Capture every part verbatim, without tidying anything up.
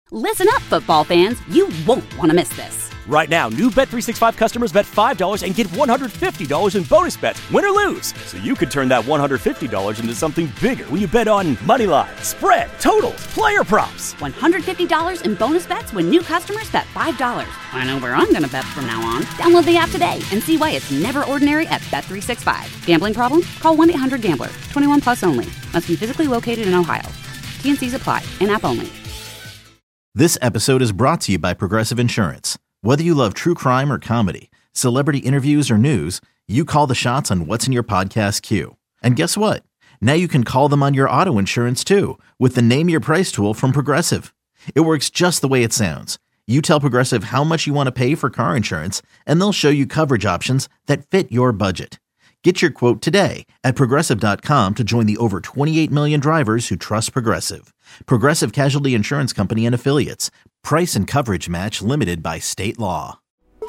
Listen up, football fans. You won't want to miss this. Right now, new Bet three sixty-five customers bet five dollars and get one hundred fifty dollars in bonus bets, win or lose. So you could turn that one hundred fifty dollars into something bigger when you bet on money line, spread, totals, player props. one hundred fifty dollars in bonus bets when new customers bet five dollars. I know where I'm going to bet from now on. Download the app today and see why it's never ordinary at Bet three sixty-five. Gambling problem? Call one eight hundred gambler. twenty-one plus only. Must be physically located in Ohio. T N Cs apply. In-app only. This episode is brought to you by Progressive Insurance. Whether you love true crime or comedy, celebrity interviews or news, you call the shots on what's in your podcast queue. And guess what? Now you can call them on your auto insurance too with the Name Your Price tool from Progressive. It works just the way it sounds. You tell Progressive how much you want to pay for car insurance, and they'll show you coverage options that fit your budget. Get your quote today at Progressive dot com to join the over twenty-eight million drivers who trust Progressive. Progressive Casualty Insurance Company and Affiliates. Price and coverage match limited by state law.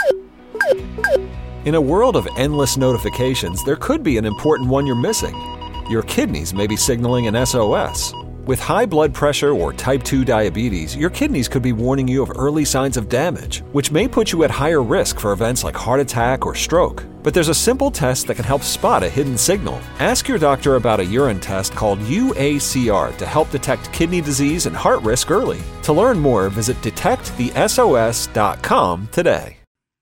In a world of endless notifications, there could be an important one you're missing. Your kidneys may be signaling an S O S. With high blood pressure or type two diabetes, your kidneys could be warning you of early signs of damage, which may put you at higher risk for events like heart attack or stroke. But there's a simple test that can help spot a hidden signal. Ask your doctor about a urine test called U A C R to help detect kidney disease and heart risk early. To learn more, visit detect the S O S dot com today.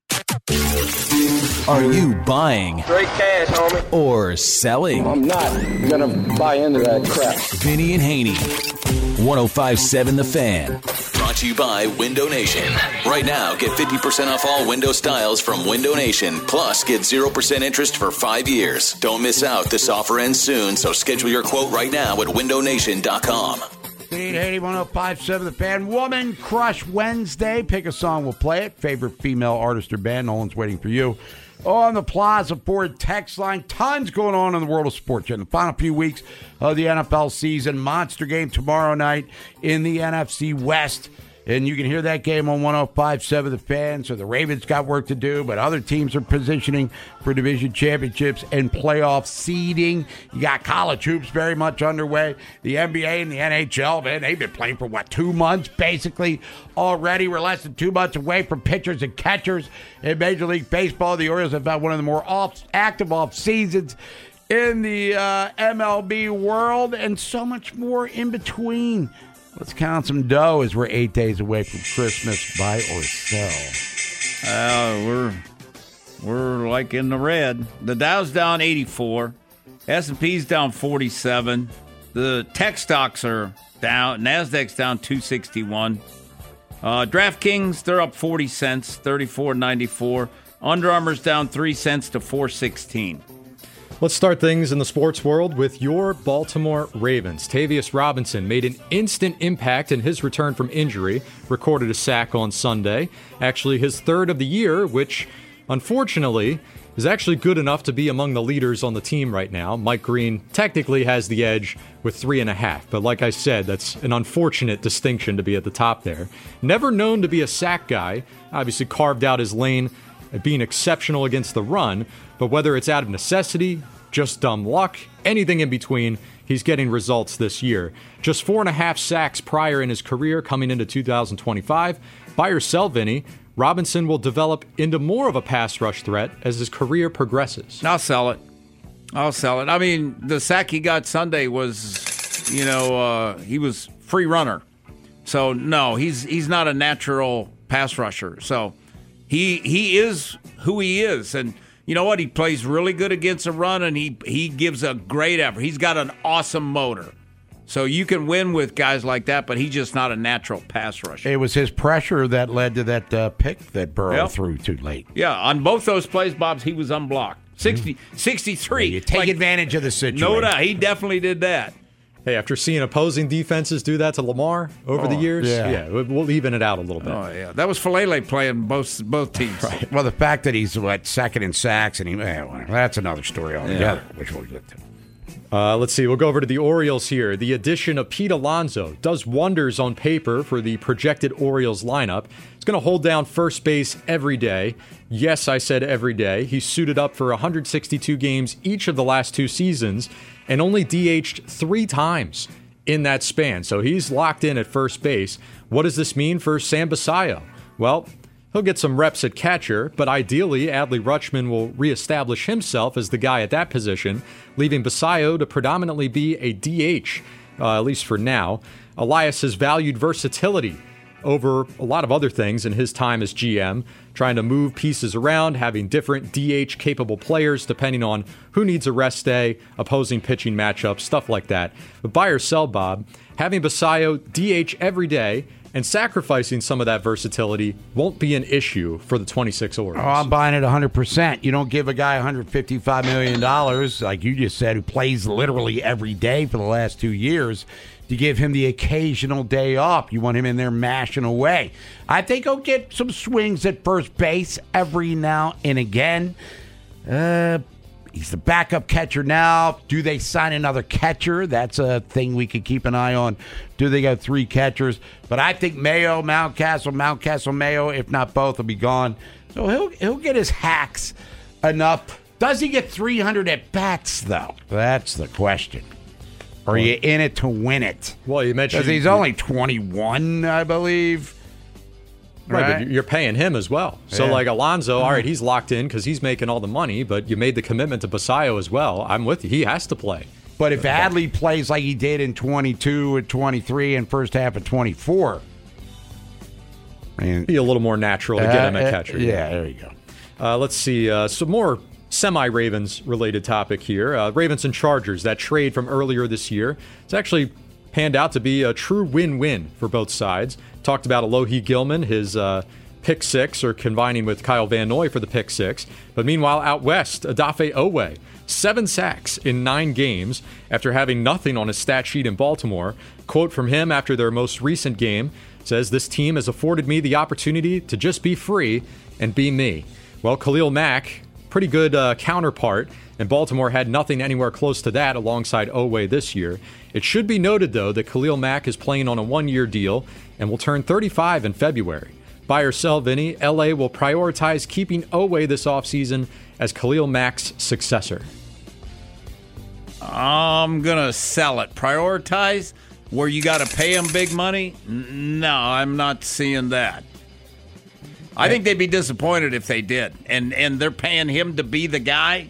Are you buying straight cash, homie, or selling? I'm not gonna buy into that crap. Vinny and Haney, one oh five point seven The Fan. Brought to you by Window Nation. Right now, get fifty percent off all window styles from Window Nation. Plus, get zero percent interest for five years. Don't miss out. This offer ends soon, so schedule your quote right now at window nation dot com. eight eighty, one oh five point seven The Fan. Woman Crush Wednesday. Pick a song, we'll play it. Favorite female artist or band. Nolan's waiting for you. On the Plaza Ford text line, tons going on in the world of sports. In the final few weeks of the N F L season, monster game tomorrow night in the N F C West. And you can hear that game on one oh five point seven The Fan. So the Ravens got work to do, but other teams are positioning for division championships and playoff seeding. You got college hoops very much underway. The N B A and the N H L, man, they've been playing for, what, two months basically already. We're less than two months away from pitchers and catchers in Major League Baseball. The Orioles have had one of the more off, active off seasons in the uh, M L B world, and so much more in between. Let's count some dough as we're eight days away from Christmas. Buy or sell? Uh, we're we're like in the red. The Dow's down eighty-four. S and P's down forty-seven. The tech stocks are down. NASDAQ's down two sixty-one. Uh, DraftKings, they're up forty cents, thirty-four ninety-four. Under Armour's down three cents to four sixteen. Let's start things in the sports world with your Baltimore Ravens. Tavius Robinson made an instant impact in his return from injury, recorded a sack on Sunday. Actually, his third of the year, which, unfortunately, is actually good enough to be among the leaders on the team right now. Mike Green technically has the edge with three and a half, but like I said, that's an unfortunate distinction to be at the top there. Never known to be a sack guy, obviously carved out his lane at being exceptional against the run, but whether it's out of necessity, just dumb luck, anything in between, he's getting results this year. Just four and a half sacks prior in his career coming into two thousand twenty-five. Buy or sell, Vinny, Robinson will develop into more of a pass rush threat as his career progresses. I'll sell it. I'll sell it. I mean, the sack he got Sunday was, you know, uh, he was free runner. So, no, he's he's not a natural pass rusher. So, he he is who he is. And you know what? He plays really good against a run, and he, he gives a great effort. He's got an awesome motor. So you can win with guys like that, but he's just not a natural pass rusher. It was his pressure that led to that uh, pick that Burrow yep. threw too late. Yeah, on both those plays, Bobs, he was unblocked. sixty, sixty-three. Well, you take like, advantage of the situation. No doubt. He definitely did that. Hey, after seeing opposing defenses do that to Lamar over oh, the years, yeah. yeah, we'll even it out a little bit. Oh, yeah. That was Falele playing both both teams. Right. Well, the fact that he's, what, second in sacks, and he, well, that's another story altogether, yeah. which we'll get to. Uh, let's see. We'll go over to the Orioles here. The addition of Pete Alonso does wonders on paper for the projected Orioles lineup. It's going to hold down first base every day. Yes, I said every day. He's suited up for one hundred sixty-two games each of the last two seasons and only D H'd three times in that span. So he's locked in at first base. What does this mean for Sam Basallo? Well, he'll get some reps at catcher, but ideally, Adley Rutschman will reestablish himself as the guy at that position, leaving Basallo to predominantly be a D H, uh, at least for now. Elias has valued versatility over a lot of other things in his time as G M, trying to move pieces around, having different D H-capable players depending on who needs a rest day, opposing pitching matchups, stuff like that. But buy or sell, Bob, having Basallo D H every day and sacrificing some of that versatility won't be an issue for the twenty-six Orioles. Oh, I'm buying it one hundred percent. You don't give a guy one hundred fifty-five million dollars, like you just said, who plays literally every day for the last two years, to give him the occasional day off. You want him in there mashing away. I think he'll get some swings at first base every now and again. Uh, he's the backup catcher now. Do they sign another catcher? That's a thing we could keep an eye on. Do they got three catchers? But I think Mayo, Mountcastle, Mountcastle, Mayo, if not both, will be gone. So he'll he'll get his hacks enough. Does he get three hundred at bats, though? That's the question. Or are you in it to win it? Well, you mentioned... Because he's only twenty-one, I believe. Right, Right, but you're paying him as well. So, Yeah. like Alonso, all right, he's locked in because he's making all the money, but you made the commitment to Basallo as well. I'm with you. He has to play. But if Adley plays like he did in twenty-two and twenty-three and first half of twenty-four... I mean, Be a little more natural to get him at uh, catcher. Yeah, there you go. Uh, let's see. Uh, some more semi-Ravens related topic here. Uh, Ravens and Chargers, that trade from earlier this year. It's actually panned out to be a true win-win for both sides. Talked about Alohi Gilman, his uh, pick six, or combining with Kyle Van Noy for the pick six. But meanwhile, out west, Adafe Owe, seven sacks in nine games after having nothing on his stat sheet in Baltimore. Quote from him after their most recent game says, "This team has afforded me the opportunity to just be free and be me." Well, Khalil Mack, pretty good uh, counterpart, and Baltimore had nothing anywhere close to that alongside Owe this year. It should be noted, though, that Khalil Mack is playing on a one-year deal and will turn thirty-five in February. Buy or sell, Vinny, L A will prioritize keeping Owe this offseason as Khalil Mack's successor. I'm going to sell it. Prioritize where you got to pay him big money? N- No, I'm not seeing that. I think they'd be disappointed if they did. And and they're paying him to be the guy.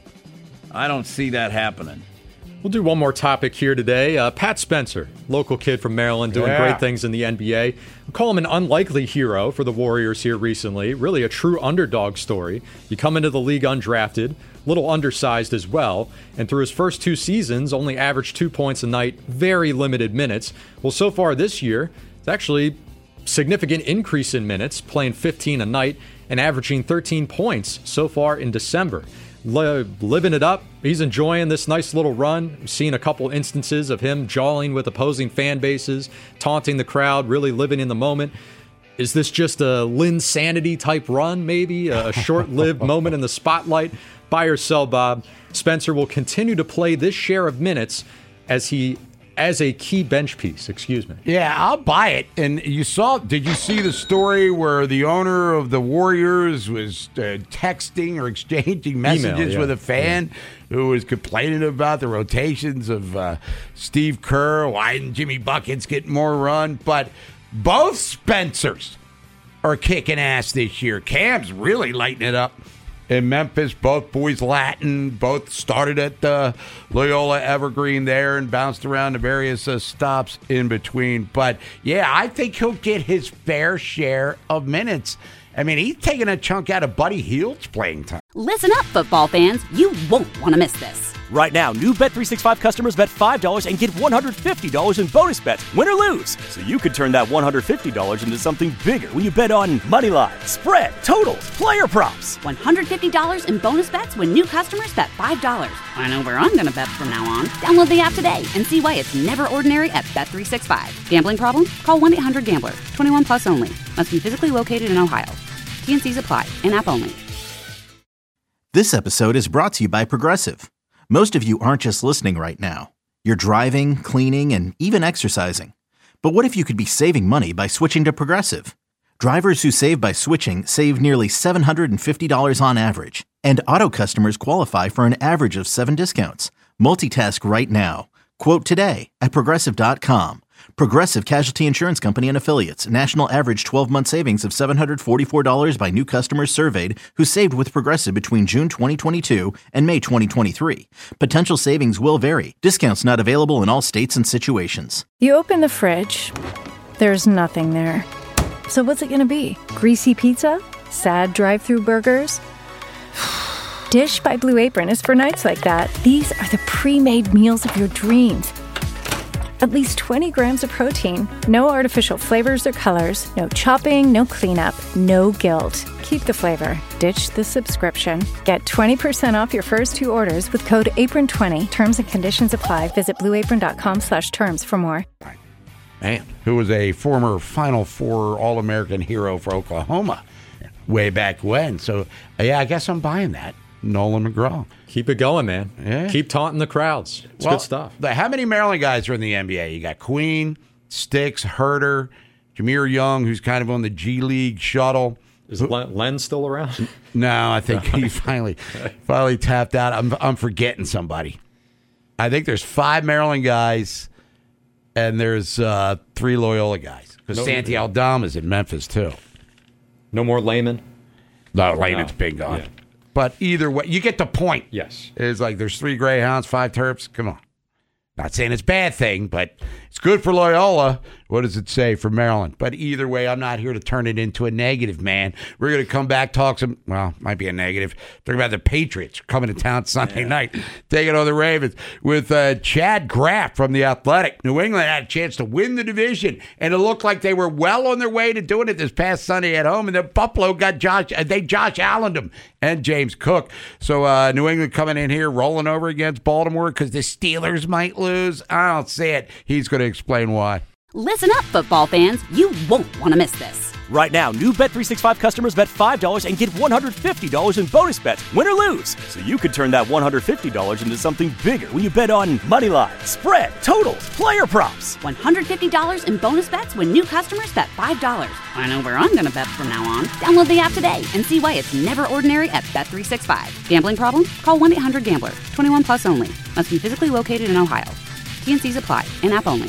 I don't see that happening. We'll do one more topic here today. Uh, Pat Spencer, local kid from Maryland, doing Yeah. great things in the N B A. We call him an unlikely hero for the Warriors here recently. Really a true underdog story. You come into the league undrafted, a little undersized as well, and through his first two seasons, only averaged two points a night, very limited minutes. Well, so far this year, it's actually significant increase in minutes, playing fifteen a night and averaging thirteen points so far in December. Li- living it up. He's enjoying this nice little run. I've seen a couple instances of him jawing with opposing fan bases, taunting the crowd, really living in the moment. Is this just a Linsanity type run, maybe? A short-lived moment in the spotlight? Buy or sell, Bob. Spencer will continue to play this share of minutes as he as a key bench piece, excuse me. Yeah, I'll buy it. And you saw, did you see the story where the owner of the Warriors was uh, texting or exchanging messages Email, yeah. with a fan yeah. who was complaining about the rotations of uh, Steve Kerr? Why didn't Jimmy Buckets get more run? But both Spencers are kicking ass this year. Cam's really lighting it up in Memphis. Both boys Latin, both started at uh, Loyola Evergreen there and bounced around to various uh, stops in between. But, yeah, I think he'll get his fair share of minutes. I mean, he's taking a chunk out of Buddy Hield's playing time. Listen up, football fans. You won't want to miss this. Right now, new Bet three sixty-five customers bet five dollars and get one hundred fifty dollars in bonus bets, win or lose. So you could turn that one hundred fifty dollars into something bigger when you bet on money line, spread, totals, player props. one hundred fifty dollars in bonus bets when new customers bet five dollars. I know where I'm going to bet from now on. Download the app today and see why it's never ordinary at Bet three sixty-five. Gambling problem? Call one eight hundred gambler. twenty-one plus only. Must be physically located in Ohio. T N Cs apply. In-app only. This episode is brought to you by Progressive. Most of you aren't just listening right now. You're driving, cleaning, and even exercising. But what if you could be saving money by switching to Progressive? Drivers who save by switching save nearly seven hundred fifty dollars on average. And auto customers qualify for an average of seven discounts. Multitask right now. Quote today at Progressive dot com. Progressive Casualty Insurance Company and Affiliates. National average twelve-month savings of seven hundred forty-four dollars by new customers surveyed who saved with Progressive between June twenty twenty-two and May twenty twenty-three. Potential savings will vary. Discounts not available in all states and situations. You open the fridge. There's nothing there. So what's it going to be? Greasy pizza? Sad drive-thru burgers? Dish by Blue Apron is for nights like that. These are the pre-made meals of your dreams. At least twenty grams of protein, no artificial flavors or colors, no chopping, no cleanup, no guilt. Keep the flavor. Ditch the subscription. Get twenty percent off your first two orders with code apron twenty. Terms and conditions apply. Visit blueapron.com slash terms for more. Man, who was a former Final Four All-American hero for Oklahoma way back when. So, yeah, I guess I'm buying that. Nolan McGraw. Keep it going, man. Yeah. Keep taunting the crowds. It's well, good stuff. The, how many Maryland guys are in the N B A? You got Queen, Sticks, Herter, Jameer Young, who's kind of on the G League shuttle. Is Len, Len still around? No, I think he finally finally tapped out. I'm I'm forgetting somebody. I think there's five Maryland guys, and there's uh, three Loyola guys. Because no, Santi Aldama's in Memphis, too. No more Layman? No, Layman's no. been gone. Yeah. But either way, you get the point. Yes. It's like there's three Greyhounds, five Terps. Come on. Not saying it's a bad thing, but it's good for Loyola. What does it say for Maryland? But either way, I'm not here to turn it into a negative, man. We're going to come back, talk some, well, might be a negative. Talk about the Patriots coming to town Sunday yeah. night, taking on the Ravens with uh, Chad Graff from The Athletic. New England had a chance to win the division, and it looked like they were well on their way to doing it this past Sunday at home, and then Buffalo got Josh, uh, they Josh Allen'd them and James Cook. So uh, New England coming in here, rolling over against Baltimore because the Steelers might lose. I don't see it. He's going to explain why. Listen up, football fans. You won't want to miss this. Right now, new Bet three sixty-five customers bet five dollars and get one hundred fifty dollars in bonus bets, win or lose. So you could turn that one hundred fifty dollars into something bigger when you bet on money line, spread, totals, player props. one hundred fifty dollars in bonus bets when new customers bet five dollars. I know where I'm going to bet from now on. Download the app today and see why it's never ordinary at Bet three sixty-five. Gambling problem? Call one eight hundred gambler. twenty-one plus only. Must be physically located in Ohio. T and C's apply. In-app only.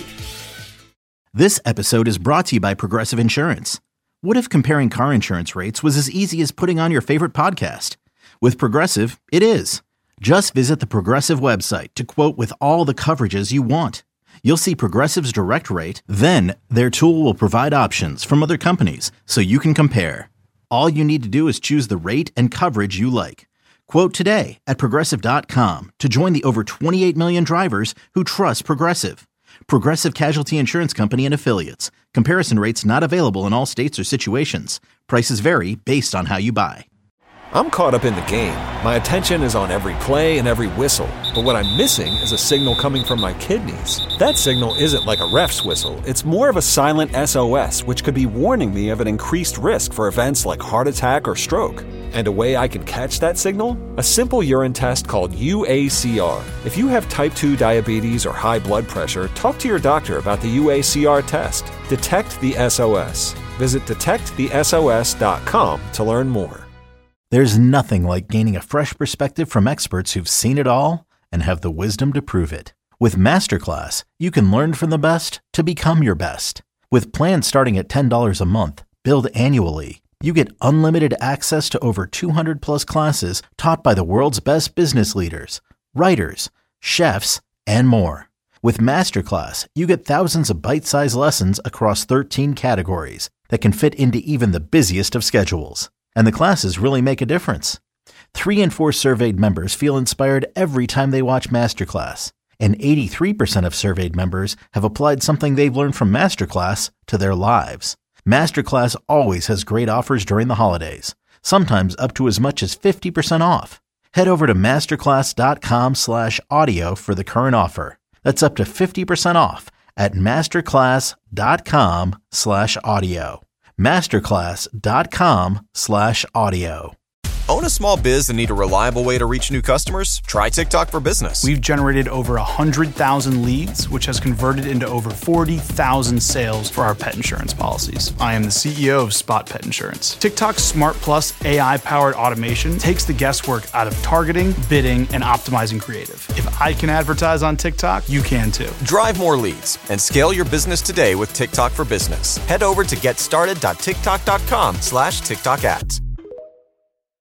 This episode is brought to you by Progressive Insurance. What if comparing car insurance rates was as easy as putting on your favorite podcast? With Progressive, it is. Just visit the Progressive website to quote with all the coverages you want. You'll see Progressive's direct rate, then their tool will provide options from other companies so you can compare. All you need to do is choose the rate and coverage you like. Quote today at Progressive dot com to join the over twenty-eight million drivers who trust Progressive. Progressive Casualty Insurance Company and Affiliates. Comparison rates not available in all states or situations. Prices vary based on how you buy. I'm caught up in the game. My attention is on every play and every whistle. But what I'm missing is a signal coming from my kidneys. That signal isn't like a ref's whistle. It's more of a silent S O S, which could be warning me of an increased risk for events like heart attack or stroke. And a way I can catch that signal? A simple urine test called U A C R. If you have type two diabetes or high blood pressure, talk to your doctor about the U A C R test. Detect the S O S. Visit detect the S O S dot com to learn more. There's nothing like gaining a fresh perspective from experts who've seen it all and have the wisdom to prove it. With Masterclass, you can learn from the best to become your best. With plans starting at ten dollars a month, billed annually, you get unlimited access to over two hundred plus classes taught by the world's best business leaders, writers, chefs, and more. With Masterclass, you get thousands of bite-sized lessons across thirteen categories that can fit into even the busiest of schedules. And the classes really make a difference. Three in four surveyed members feel inspired every time they watch Masterclass. And eighty-three percent of surveyed members have applied something they've learned from Masterclass to their lives. Masterclass always has great offers during the holidays, sometimes up to as much as fifty percent off. Head over to masterclass.com slash audio for the current offer. That's up to fifty percent off at masterclass.com slash audio. masterclass.com slash audio. Own a small biz and need a reliable way to reach new customers? Try TikTok for Business. We've generated over one hundred thousand leads, which has converted into over forty thousand sales for our pet insurance policies. I am the C E O of Spot Pet Insurance. TikTok's Smart Plus A I-powered automation takes the guesswork out of targeting, bidding, and optimizing creative. If I can advertise on TikTok, you can too. Drive more leads and scale your business today with TikTok for Business. Head over to getstarted.tiktok.com slash TikTok ads.